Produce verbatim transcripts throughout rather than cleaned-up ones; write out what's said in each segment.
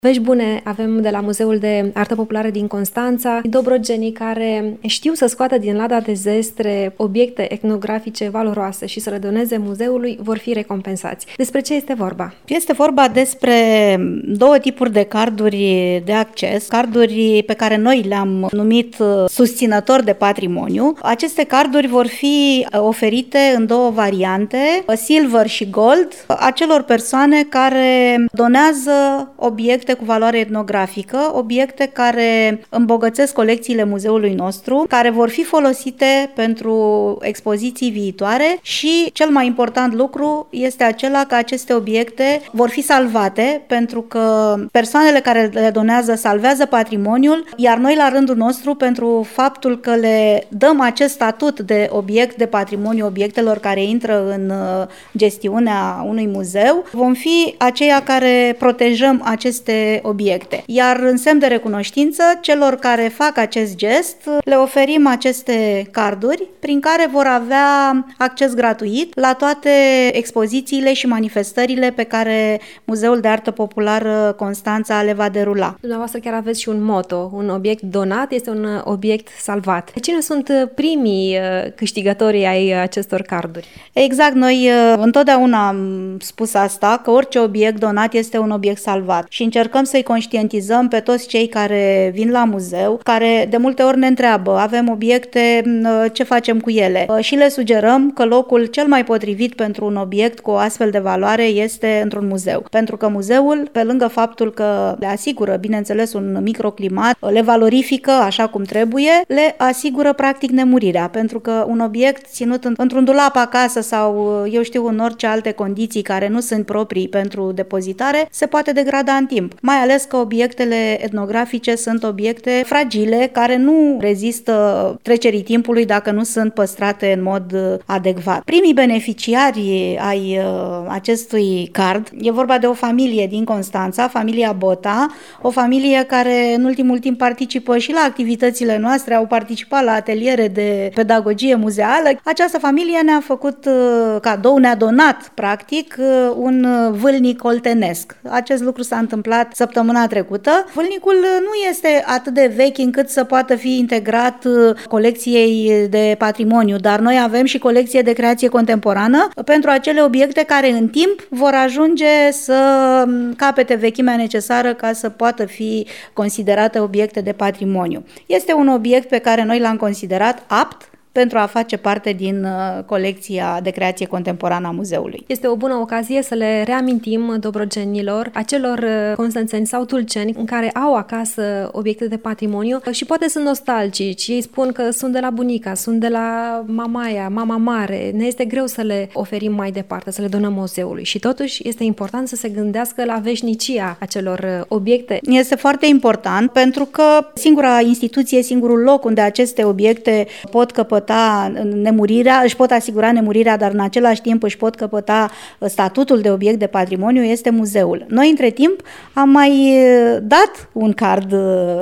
Vești bune avem de la Muzeul de Artă Populară din Constanța. Dobrogenii care știu să scoată din lada de zestre obiecte etnografice valoroase și să le doneze muzeului vor fi recompensați. Despre ce este vorba? Este vorba despre două tipuri de carduri de acces, carduri pe care noi le-am numit susținători de patrimoniu. Aceste carduri vor fi oferite în două variante, Silver și Gold, acelor persoane care donează obiecte cu valoare etnografică, obiecte care îmbogățesc colecțiile muzeului nostru, care vor fi folosite pentru expoziții viitoare și cel mai important lucru este acela că aceste obiecte vor fi salvate, pentru că persoanele care le donează salvează patrimoniul, iar noi la rândul nostru, pentru faptul că le dăm acest statut de obiect de patrimoniu obiectelor care intră în gestiunea unui muzeu, vom fi aceia care protejăm aceste obiecte. Iar în semn de recunoștință celor care fac acest gest, le oferim aceste carduri prin care vor avea acces gratuit la toate expozițiile și manifestările pe care Muzeul de Artă Populară Constanța le va derula. Dumneavoastră chiar aveți și un motto, un obiect donat este un obiect salvat. Cine sunt primii câștigătorii ai acestor carduri? Exact, noi întotdeauna am spus asta, că orice obiect donat este un obiect salvat și încercăm să-i conștientizăm pe toți cei care vin la muzeu, care de multe ori ne întreabă, avem obiecte, ce facem cu ele? Și le sugerăm că locul cel mai potrivit pentru un obiect cu o astfel de valoare este într-un muzeu. Pentru că muzeul, pe lângă faptul că le asigură, bineînțeles, un microclimat, le valorifică așa cum trebuie, le asigură practic nemurirea, pentru că un obiect ținut într-un dulap acasă sau, eu știu, în orice alte condiții care nu sunt proprii pentru depozitare, se poate degrada în timp. Mai ales că obiectele etnografice sunt obiecte fragile, care nu rezistă trecerii timpului dacă nu sunt păstrate în mod adecvat. Primii beneficiari ai acestui card, e vorba de o familie din Constanța, familia Bota, o familie care în ultimul timp participă și la activitățile noastre, au participat la ateliere de pedagogie muzeală. Această familie ne-a făcut cadou, ne-a donat practic un vâlnic oltenesc. Acest lucru s-a întâmplat săptămâna trecută. Vâlnicul nu este atât de vechi încât să poată fi integrat colecției de patrimoniu, dar noi avem și colecție de creație contemporană pentru acele obiecte care în timp vor ajunge să capete vechimea necesară ca să poată fi considerate obiecte de patrimoniu. Este un obiect pe care noi l-am considerat apt pentru a face parte din colecția de creație contemporană a muzeului. Este o bună ocazie să le reamintim dobrogenilor, acelor constanțeni sau tulceni în care au acasă obiecte de patrimoniu și poate sunt nostalgici. Ei spun că sunt de la bunica, sunt de la mamaia, mama mare. Ne este greu să le oferim mai departe, să le donăm muzeului și totuși este important să se gândească la veșnicia acelor obiecte. Este foarte important pentru că singura instituție, singurul loc unde aceste obiecte pot căpăta nemurirea, își pot asigura nemurirea, dar în același timp își pot căpăta statutul de obiect de patrimoniu, este muzeul. Noi, între timp, am mai dat un card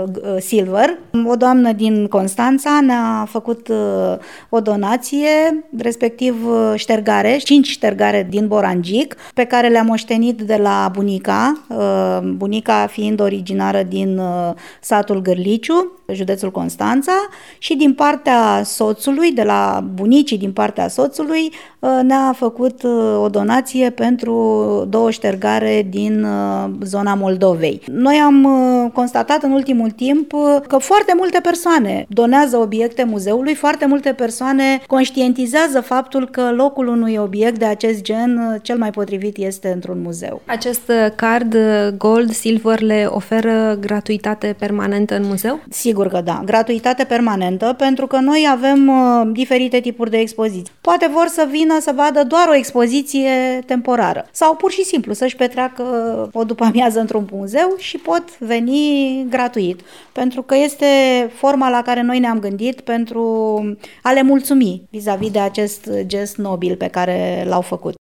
silver. O doamnă din Constanța ne-a făcut o donație, respectiv ștergare, cinci ștergare din Borangic, pe care le-am moștenit de la bunica, bunica fiind originară din satul Gârliciu, județul Constanța, și din partea soțului, de la bunicii din partea soțului, ne-a făcut o donație pentru două ștergare din zona Moldovei. Noi am constatat în ultimul timp că foarte multe persoane donează obiecte muzeului, foarte multe persoane conștientizează faptul că locul unui obiect de acest gen cel mai potrivit este într-un muzeu. Acest card Gold, Silver le oferă gratuitate permanentă în muzeu? Sigur că da, gratuitate permanentă, pentru că noi avem uh, diferite tipuri de expoziții. Poate vor să vină să vadă doar o expoziție temporară sau pur și simplu să-și petreacă o după-amiază într-un muzeu și pot veni gratuit, pentru că este forma la care noi ne-am gândit pentru a le mulțumi vis-a-vis de acest gest nobil pe care l-au făcut.